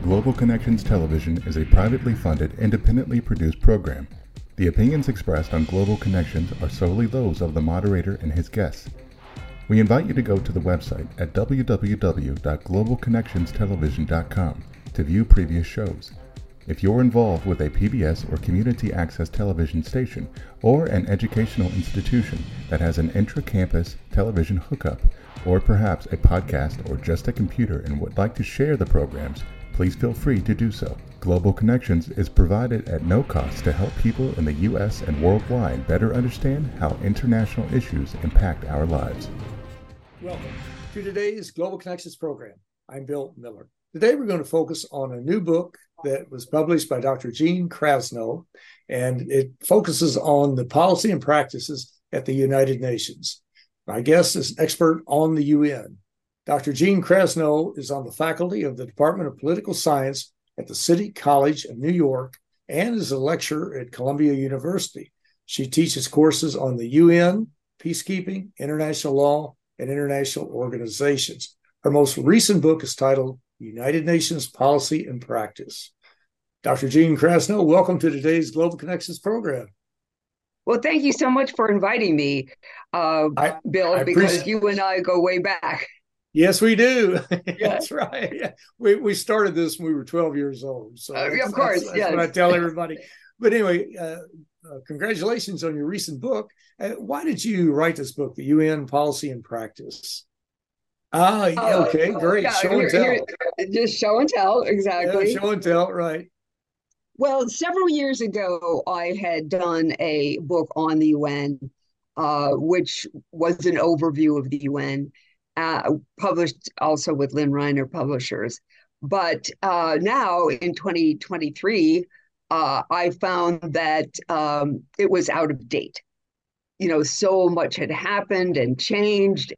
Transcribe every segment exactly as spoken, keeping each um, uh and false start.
Global Connections Television is a privately funded, independently produced program. The opinions expressed on Global Connections are solely those of the moderator and his guests. We invite you to go to the website at w w w dot global connections television dot com to view previous shows. If you're involved with a P B S or community access television station or an educational institution that has an intra-campus television hookup, or perhaps a podcast or just a computer and would like to share the programs, please feel free to do so. Global Connections is provided at no cost to help people in the U S and worldwide better understand how international issues impact our lives. Welcome to today's Global Connections program. I'm Bill Miller. Today we're going to focus on a new book that was published by Doctor Gene Krasno, and it focuses on the policy and practices at the United Nations. My guest is an expert on the U N. Doctor Gene Krasno is on the faculty of the Department of Political Science at the City College of New York and is a lecturer at Columbia University. She teaches courses on the U N, peacekeeping, international law, and international organizations. Her most recent book is titled United Nations Policy and Practice. Doctor Gene Krasno, welcome to today's Global Connections program. Well, thank you so much for inviting me, uh, I, Bill, I because you and I go way back. Yes, we do. That's right. Yeah. We we started this when we were twelve years old. So uh, of course, that's, that's yes. what I tell everybody. But anyway, uh, uh, congratulations on your recent book. Uh, why did you write this book, The U N Policy and Practice? Ah, uh, okay, great. Yeah, show here, and tell. Here, just show and tell, exactly. Yeah, show and tell, right. Well, several years ago, I had done a book on the U N, uh, which was an overview of the U N. Uh, published also with Lynn Reiner Publishers. But uh, now in twenty twenty-three, uh, I found that um, it was out of date. You know, so much had happened and changed.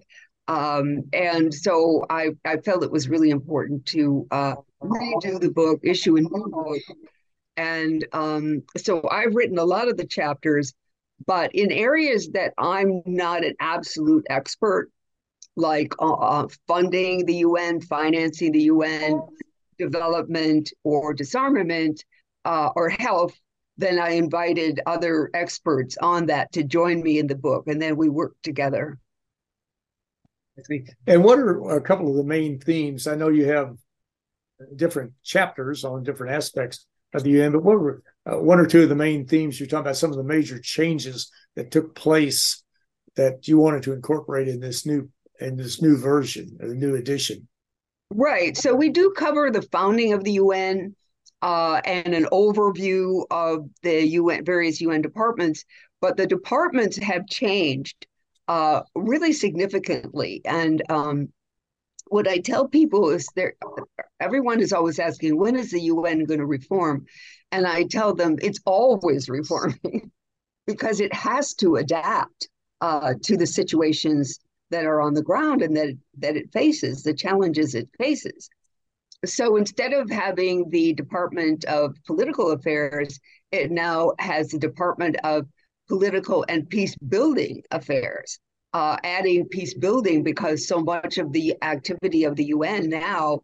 Um, and so I, I felt it was really important to uh, redo the book, issue a new book. And um, so I've written a lot of the chapters, but in areas that I'm not an absolute expert, like uh, funding the U N, financing the U N, development or disarmament, uh, or health, then I invited other experts on that to join me in the book, and then we worked together. And what are a couple of the main themes? I know you have different chapters on different aspects of the U N, but what were uh, one or two of the main themes? You're talking about some of the major changes that took place that you wanted to incorporate in this new in this new version, or the new edition. Right. So we do cover the founding of the U N uh, and an overview of the U N, various U N departments, but the departments have changed uh, really significantly. And um, what I tell people is there, everyone is always asking, when is the U N going to reform? And I tell them it's always reforming because it has to adapt uh, to the situations that are on the ground and that, that it faces, the challenges it faces. So instead of having the Department of Political Affairs, it now has the Department of Political and Peace Building Affairs, uh, adding peace building because so much of the activity of the U N now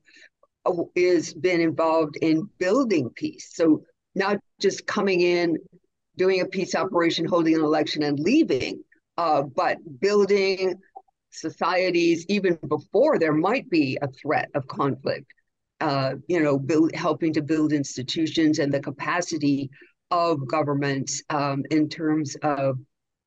is been involved in building peace. So not just coming in, doing a peace operation, holding an election and leaving, uh, but building societies even before there might be a threat of conflict, uh, you know, build, helping to build institutions and the capacity of governments um, in terms of,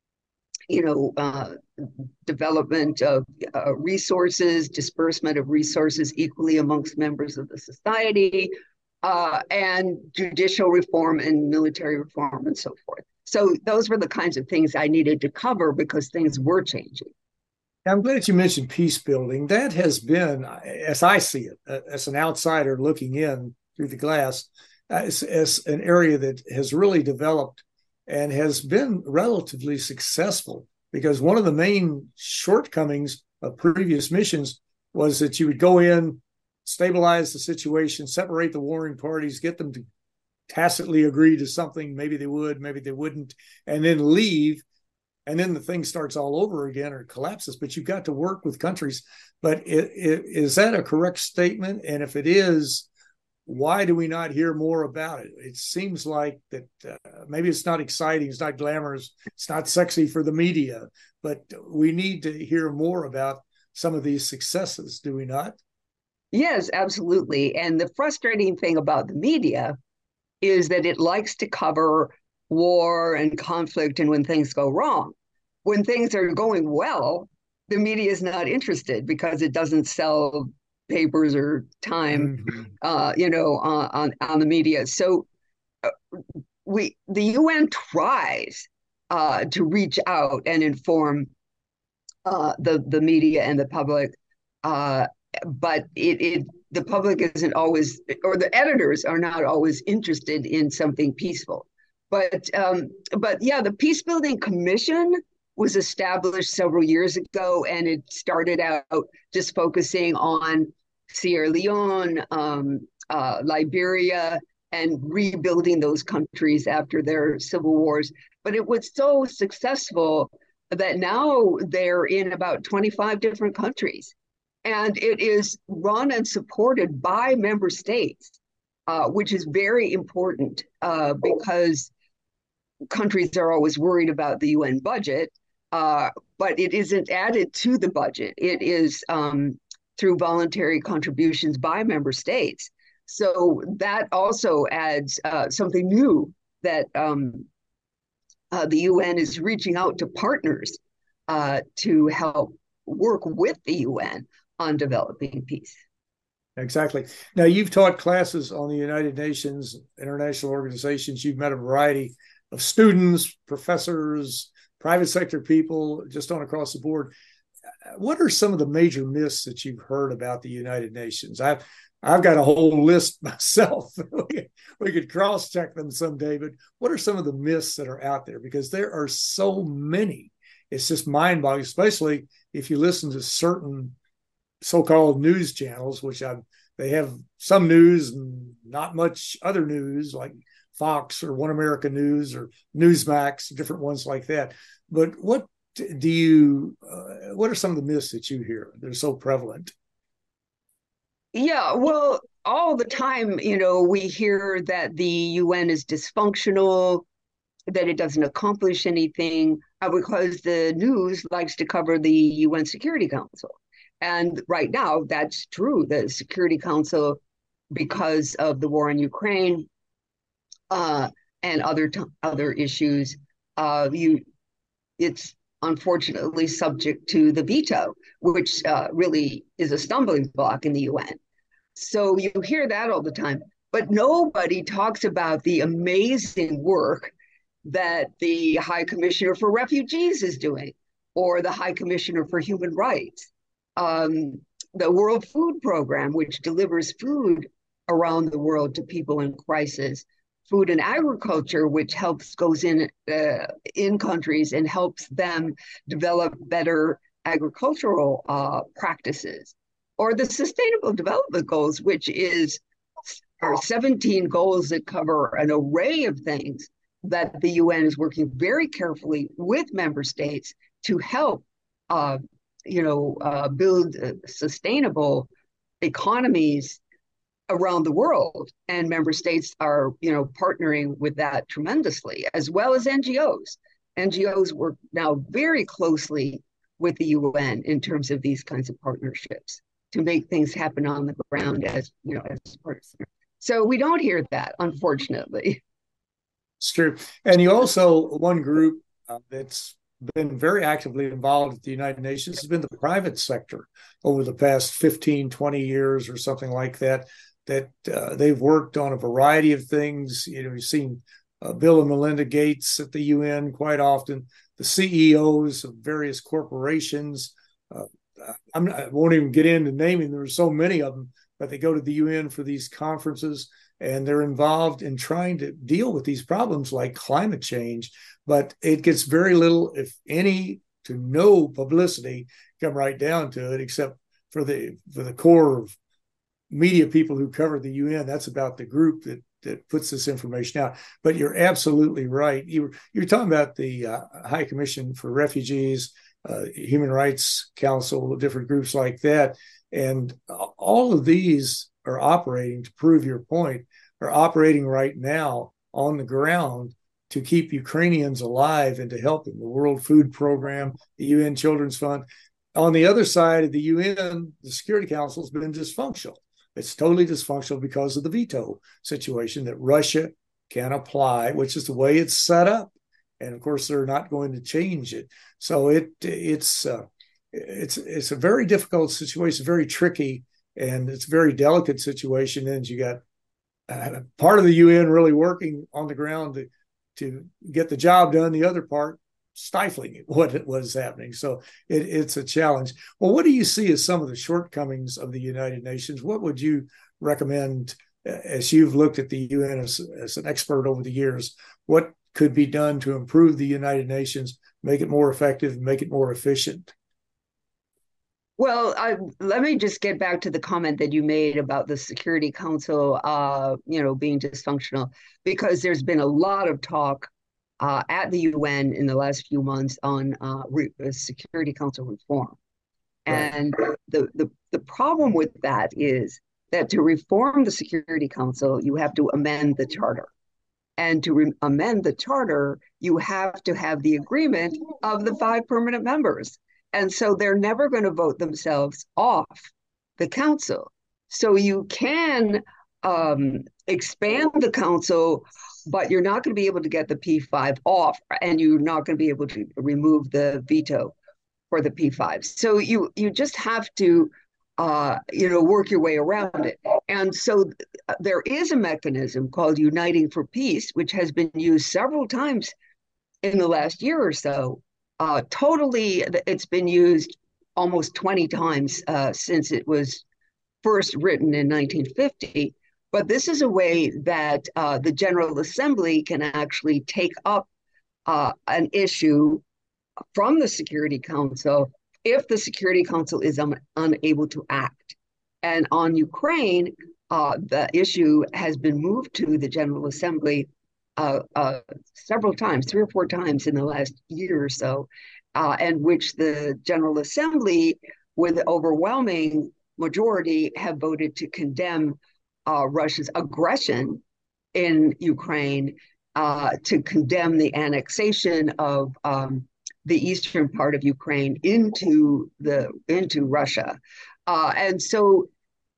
you know, uh, development of uh, resources, disbursement of resources equally amongst members of the society, uh, and judicial reform and military reform and so forth. So those were the kinds of things I needed to cover because things were changing. I'm glad you mentioned peace building. That has been, as I see it, as an outsider looking in through the glass, as, as an area that has really developed and has been relatively successful. Because one of the main shortcomings of previous missions was that you would go in, stabilize the situation, separate the warring parties, get them to tacitly agree to something. Maybe they would, maybe they wouldn't, and then leave. And then the thing starts all over again or collapses, but you've got to work with countries. But it, it, is that a correct statement? And if it is, why do we not hear more about it? It seems like that uh, maybe it's not exciting, it's not glamorous, it's not sexy for the media, but we need to hear more about some of these successes, do we not? Yes, absolutely. And the frustrating thing about the media is that it likes to cover war and conflict and when things go wrong. When things are going well, the media is not interested because it doesn't sell papers or time, mm-hmm. uh, you know, uh, on on the media. So uh, we the U N tries uh, to reach out and inform uh, the the media and the public, uh, but it, it the public isn't always, or the editors are not always interested in something peaceful. But um, but yeah, the Peacebuilding Commission was established several years ago, and it started out just focusing on Sierra Leone, um, uh, Liberia, and rebuilding those countries after their civil wars. But it was so successful that now they're in about twenty-five different countries. And it is run and supported by member states, uh, which is very important uh, because countries are always worried about the U N budget, uh, but it isn't added to the budget. It is um, through voluntary contributions by member states. So that also adds uh, something new, that um, uh, the U N is reaching out to partners uh, to help work with the U N on developing peace. Exactly. Now, you've taught classes on the United Nations, international organizations. You've met a variety of students, professors, private sector people, just on across the board. What are some of the major myths that you've heard about the United Nations? I've I've got a whole list myself. We could cross-check them someday, but what are some of the myths that are out there? Because there are so many. It's just mind-boggling, especially if you listen to certain so-called news channels, which I've, they have some news and not much other news, like Fox or One America News or Newsmax, different ones like that. But what do you, uh, what are some of the myths that you hear? They're so prevalent. Yeah, well, all the time, you know, we hear that the U N is dysfunctional, that it doesn't accomplish anything, uh, because the news likes to cover the U N Security Council. And right now, that's true. The Security Council, because of the war in Ukraine uh, and other t- other issues, uh, you it's unfortunately subject to the veto, which uh, really is a stumbling block in the U N. So you hear that all the time, but nobody talks about the amazing work that the High Commissioner for Refugees is doing, or the High Commissioner for Human Rights. Um, the World Food Program, which delivers food around the world to people in crisis, food and agriculture, which helps goes in uh, in countries and helps them develop better agricultural uh, practices, or the Sustainable Development Goals, which is are seventeen goals that cover an array of things that the U N is working very carefully with member states to help uh, you know, uh, build uh, sustainable economies around the world. And member states are, you know, partnering with that tremendously, as well as N G Os. N G Os work now very closely with the U N in terms of these kinds of partnerships to make things happen on the ground as, you know, as partners. So we don't hear that, unfortunately. It's true. And you also, one group uh, that's been very actively involved at the United Nations has been the private sector over the past fifteen, twenty years or something like that, that uh, they've worked on a variety of things. You know, you've seen uh, Bill and Melinda Gates at the U N quite often, the C E Os of various corporations. Uh, I'm not, I won't even get into naming, there are so many of them, but they go to the U N for these conferences, and they're involved in trying to deal with these problems like climate change. But it gets very little, if any, to no publicity, come right down to it, except for the for the core of media people who cover the U N. That's about the group that that puts this information out. But you're absolutely right. You, you're talking about the uh, High Commission for Refugees, uh, Human Rights Council, different groups like that. And all of these are operating, to prove your point, are operating right now on the ground to keep Ukrainians alive and to help them. The World Food Program, the U N Children's Fund. On the other side of the U N, the Security Council has been dysfunctional. It's totally dysfunctional because of the veto situation that Russia can apply, which is the way it's set up. And of course, they're not going to change it. So it it's uh, it's it's a very difficult situation, very tricky, and it's a very delicate situation. And you got uh, part of the U N really working on the ground to, to get the job done, the other part stifling what was happening. So it, it's a challenge. Well, what do you see as some of the shortcomings of the United Nations? What would you recommend, as you've looked at the U N as, as an expert over the years? What could be done to improve the United Nations, make it more effective, make it more efficient? Well, I, let me just get back to the comment that you made about the Security Council, uh, you know, being dysfunctional, because there's been a lot of talk uh, at the U N in the last few months on uh, re- Security Council reform. Right. And the, the, the problem with that is that to reform the Security Council, you have to amend the charter. And to re- amend the charter, you have to have the agreement of the five permanent members. And so they're never going to vote themselves off the council. So you can um, expand the council, but you're not going to be able to get the P five off, and you're not going to be able to remove the veto for the P five. So you you just have to, uh, you know, work your way around it. And so th- there is a mechanism called Uniting for Peace, which has been used several times in the last year or so. Uh, totally, it's been used almost twenty times uh, since it was first written in nineteen fifty. But this is a way that uh, the General Assembly can actually take up uh, an issue from the Security Council if the Security Council is un- unable to act. And on Ukraine, uh, the issue has been moved to the General Assembly Uh, uh, several times, three or four times in the last year or so, uh, and which the General Assembly, with overwhelming majority, have voted to condemn uh, Russia's aggression in Ukraine, uh, to condemn the annexation of um, the eastern part of Ukraine into the into Russia, uh, and so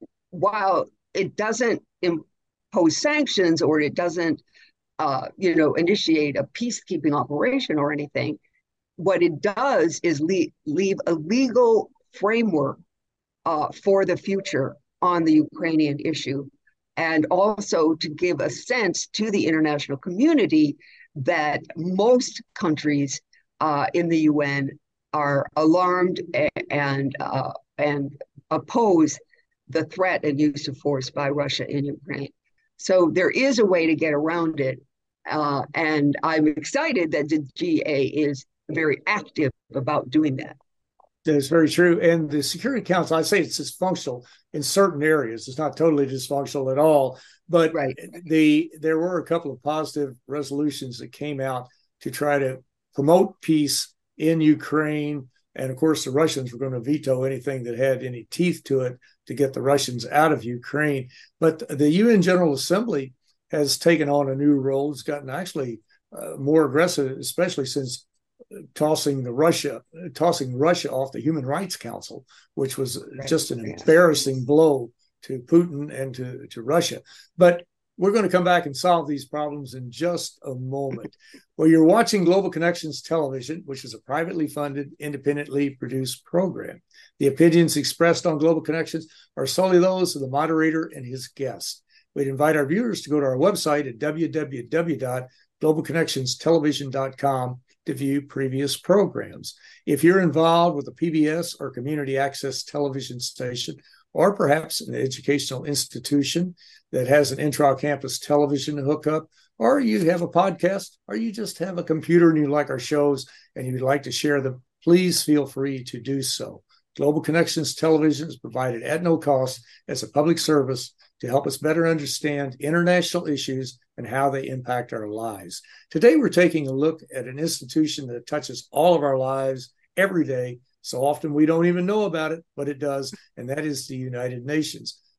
while it doesn't impose sanctions or it doesn't Uh, you know, initiate a peacekeeping operation or anything, what it does is leave, leave a legal framework uh, for the future on the Ukrainian issue, and also to give a sense to the international community that most countries uh, in the U N are alarmed and uh, and oppose the threat and use of force by Russia in Ukraine. So there is a way to get around it. Uh, and I'm excited that the G A is very active about doing that. That's very true. And the Security Council, I say it's dysfunctional in certain areas. It's not totally dysfunctional at all. But right. the there were a couple of positive resolutions that came out to try to promote peace in Ukraine. And of course, the Russians were going to veto anything that had any teeth to it to get the Russians out of Ukraine. But the U N General Assembly has taken on a new role. It's gotten actually uh, more aggressive, especially since tossing the Russia, tossing Russia off the Human Rights Council, which was right. just an yeah. embarrassing blow to Putin and to, to Russia. But we're going to come back and solve these problems in just a moment. Well, you're watching Global Connections Television, which is a privately funded, independently produced program. The opinions expressed on Global Connections are solely those of the moderator and his guest. We'd invite our viewers to go to our website at w w w dot global connections television dot com to view previous programs. If you're involved with a P B S or community access television station, or perhaps an educational institution that has an intra-campus television hookup, or you have a podcast, or you just have a computer and you like our shows and you'd like to share them, please feel free to do so. Global Connections Television is provided at no cost as a public service to help us better understand international issues and how they impact our lives. Today, we're taking a look at an institution that touches all of our lives every day. So often we don't even know about it, but it does, and that is the United Nations.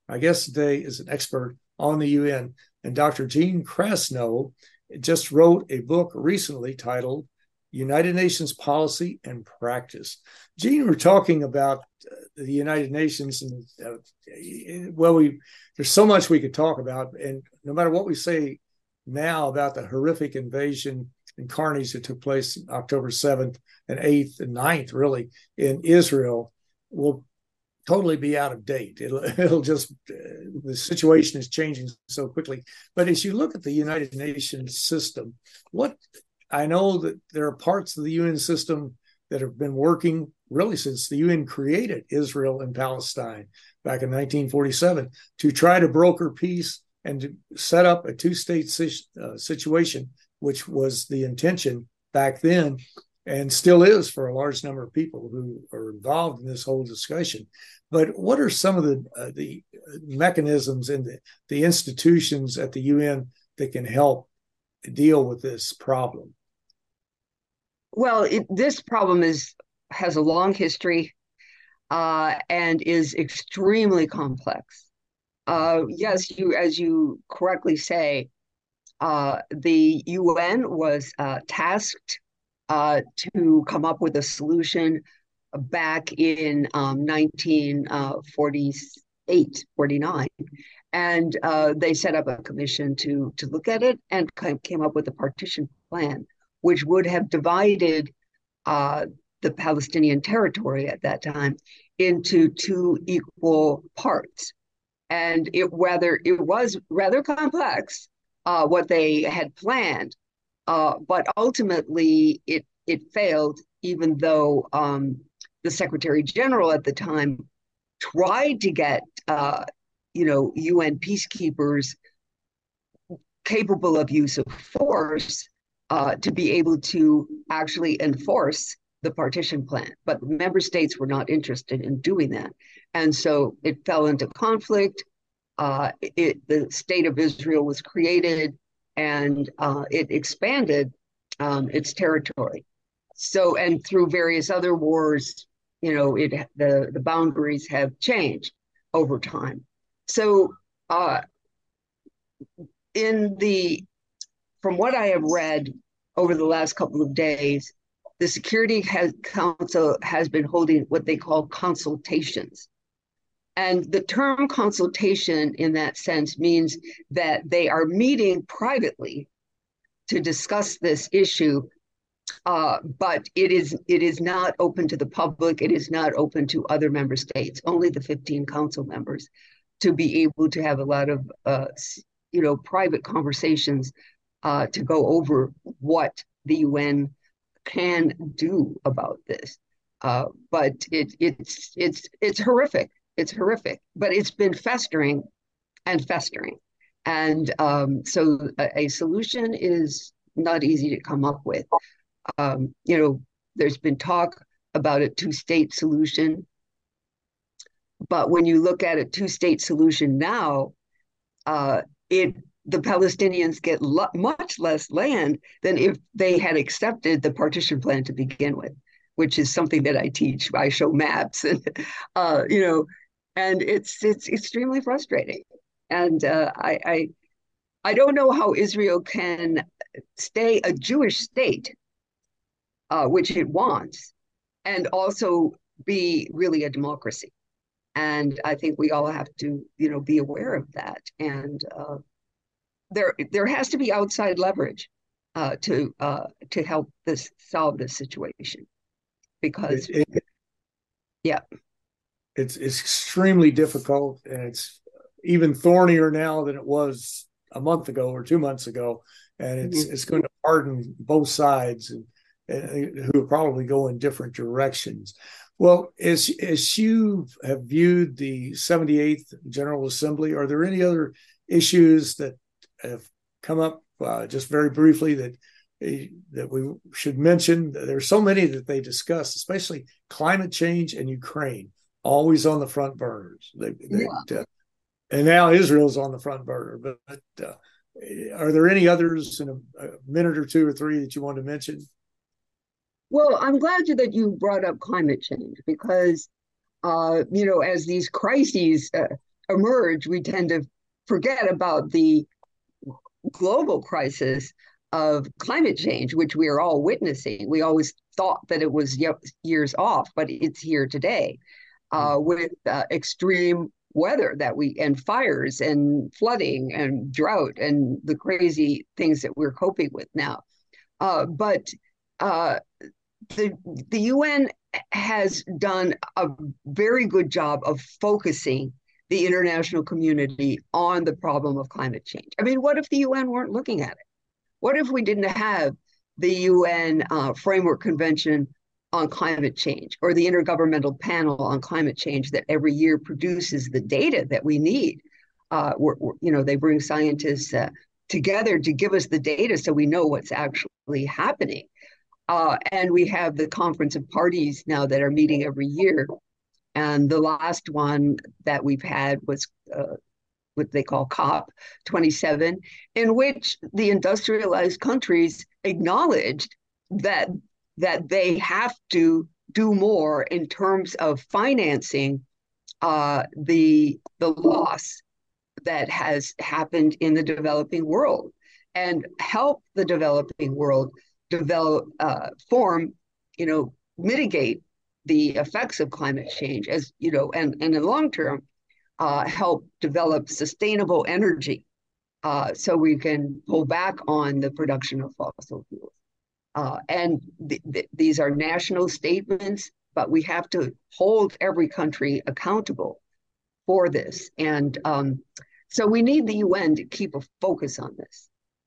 My guest today is an expert on the U N, and Doctor Gene Krasno just wrote a book recently titled United Nations Policy and Practice. Gene, we're talking about uh, the United Nations, and uh, well, we there's so much we could talk about, and no matter what we say now about the horrific invasion and carnage that took place October seventh and eighth and ninth, really, in Israel, will totally be out of date. It'll, it'll just, uh, the situation is changing so quickly. But as you look at the United Nations system, what I know that there are parts of the U N system that have been working really since the U N created Israel and Palestine back in nineteen forty-seven to try to broker peace and to set up a two-state uh, situation, which was the intention back then and still is for a large number of people who are involved in this whole discussion. But what are some of the uh, the mechanisms and the, the institutions at the U N that can help deal with this problem? Well, it, this problem is has a long history uh, and is extremely complex. Uh, yes, you as you correctly say, uh, the U N was uh, tasked uh, to come up with a solution back in um, nineteen forty-eight, forty-nine. And uh, they set up a commission to, to look at it and came up with a partition plan, which would have divided uh, the Palestinian territory at that time into two equal parts. And it whether it was rather complex, uh, what they had planned, uh, but ultimately it it failed, even though um, the Secretary General at the time tried to get uh, you know U N peacekeepers capable of use of force uh, to be able to actually enforce the partition plan. But member states were not interested in doing that. And so it fell into conflict. Uh, it, the state of Israel was created, and uh, it expanded um, its territory. So, and through various other wars, you know, it the, the boundaries have changed over time. So uh, in the, from what I have read over the last couple of days, the Security has, Council has been holding what they call consultations. And the term consultation in that sense means that they are meeting privately to discuss this issue, uh, but it is it is not open to the public. It is not open to other member states, only the fifteen council members, to be able to have a lot of uh, you know private conversations uh, to go over what the U N can do about this. Uh, but it it's it's it's horrific. It's horrific, but it's been festering and festering. And um, so a, a solution is not easy to come up with. Um, you know, there's been talk about a two-state solution, but when you look at a two-state solution now, uh, it the Palestinians get lo- much less land than if they had accepted the partition plan to begin with, which is something that I teach. I show maps, and uh, you know, and it's it's extremely frustrating. And uh, I, I I don't know how Israel can stay a Jewish state, uh, which it wants, and also be really a democracy. And I think we all have to, you know, be aware of that. And uh, there there has to be outside leverage uh, to uh, to help this solve this situation, because it, it, yeah, it's it's extremely difficult, and it's even thornier now than it was a month ago or two months ago, and it's mm-hmm. it's going to harden both sides, and, and who probably go in different directions. Well, as as you have viewed the seventy-eighth General Assembly, are there any other issues that have come up uh, just very briefly that that we should mention? There's so many that they discuss, especially climate change and Ukraine, always on the front burners. They, they, yeah. uh, and now Israel's on the front burner. But, but uh, are there any others in a, a minute or two or three that you want to mention? Well, I'm glad that you brought up climate change, because, uh, you know, as these crises uh, emerge, we tend to forget about the global crisis of climate change, which we are all witnessing. We always thought that it was years off, but it's here today uh, with uh, extreme weather that we and fires and flooding and drought and the crazy things that we're coping with now. Uh, but uh, the the U N has done a very good job of focusing the international community on the problem of climate change. I mean, what if the U N weren't looking at it? What if we didn't have the U N uh, Framework Convention on Climate Change or the Intergovernmental Panel on Climate Change that every year produces the data that we need? Uh, we're, we're, you know, they bring scientists uh, together to give us the data so we know what's actually happening. Uh, and we have the Conference of Parties now that are meeting every year. And the last one that we've had was uh, what they call COP twenty-seven, in which the industrialized countries acknowledged that, that they have to do more in terms of financing uh, the, the loss that has happened in the developing world and help the developing world develop, uh, form, you know, mitigate the effects of climate change as, you know, and, and in the long term, uh, help develop sustainable energy uh, so we can pull back on the production of fossil fuels. Uh, and th th these are national statements, but we have to hold every country accountable for this. And um, so we need the U N to keep a focus on this.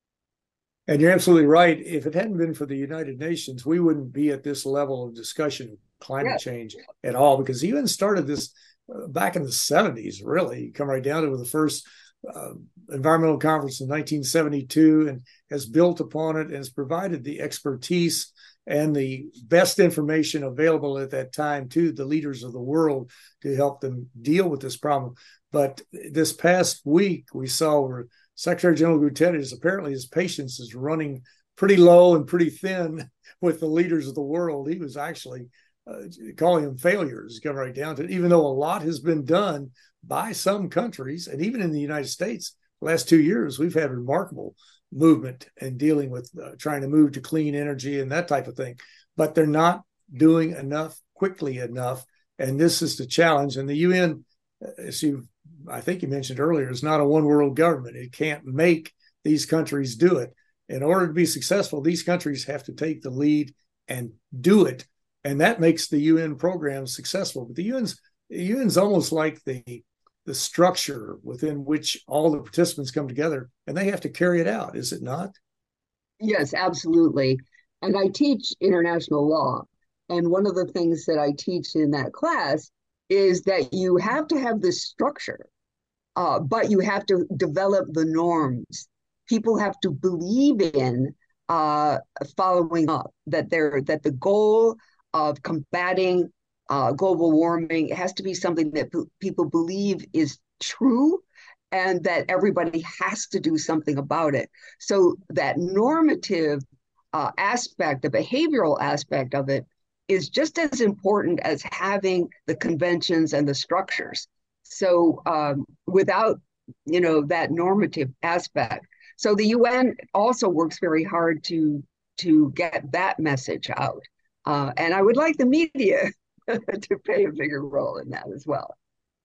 And you're absolutely right. If it hadn't been for the United Nations, we wouldn't be at this level of discussion of climate yeah. change at all, because the U N started this uh, back in the seventies, really. You come right down to the first uh, environmental conference in nineteen seventy-two and has built upon it and has provided the expertise and the best information available at that time to the leaders of the world to help them deal with this problem. But this past week, we saw where Secretary General Guterres, apparently his patience is running pretty low and pretty thin with the leaders of the world. He was actually uh, calling them failures, coming right down to it, even though a lot has been done by some countries. And even in the United States, the last two years, we've had remarkable movement in dealing with uh, trying to move to clean energy and that type of thing. But they're not doing enough quickly enough. And this is the challenge. And the U N, as you I think you mentioned earlier, is not a one world government. It can't make these countries do it. In order to be successful, these countries have to take the lead and do it. And that makes the U N program successful. But the UN's the U N's almost like the, the structure within which all the participants come together, and they have to carry it out, is it not? Yes, absolutely. And I teach international law. And one of the things that I teach in that class is that you have to have this structure, uh, but you have to develop the norms. People have to believe in uh, following up, that they're, that the goal of combating uh, global warming has to be something that people believe is true and that everybody has to do something about it. So that normative uh, aspect, the behavioral aspect of it, is just as important as having the conventions and the structures. So um, without, you know, that normative aspect. So the U N also works very hard to, to get that message out. Uh, and I would like the media to play a bigger role in that as well.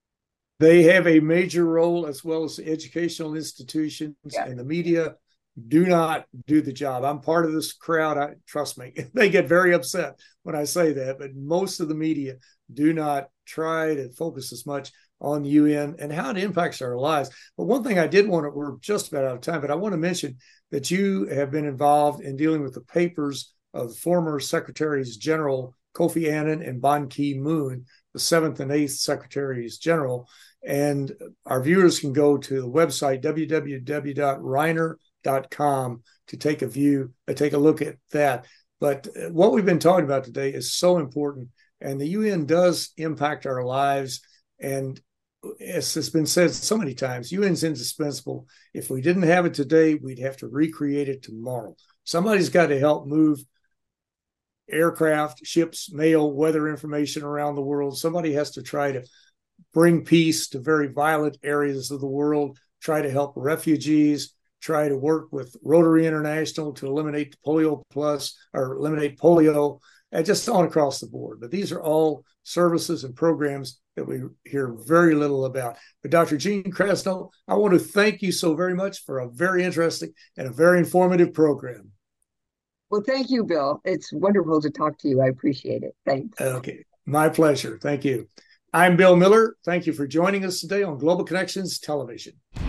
They have a major role, as well as the educational institutions yeah. and the media do not do the job. I'm part of this crowd. I, trust me, they get very upset when I say that, but most of the media do not try to focus as much on the U N and how it impacts our lives. But one thing I did want to, we're just about out of time, but I want to mention that you have been involved in dealing with the papers of former Secretaries General Kofi Annan and Ban Ki-moon, the seventh and eighth Secretaries General. And our viewers can go to the website, w w w dot reiner dot com, to take a view, uh, take a look at that. But what we've been talking about today is so important, and the U N does impact our lives. And as has been said so many times, U N's indispensable. If we didn't have it today, we'd have to recreate it tomorrow. Somebody's got to help move aircraft, ships, mail, weather information around the world. Somebody has to try to bring peace to very violent areas of the world, try to help refugees, try to work with Rotary International to eliminate polio plus or eliminate polio, and just on across the board. But these are all services and programs that we hear very little about. But Doctor Gene Krasno, I want to thank you so very much for a very interesting and a very informative program. Well, thank you, Bill. It's wonderful to talk to you. I appreciate it. Thanks. Okay, my pleasure. Thank you. I'm Bill Miller. Thank you for joining us today on Global Connections Television.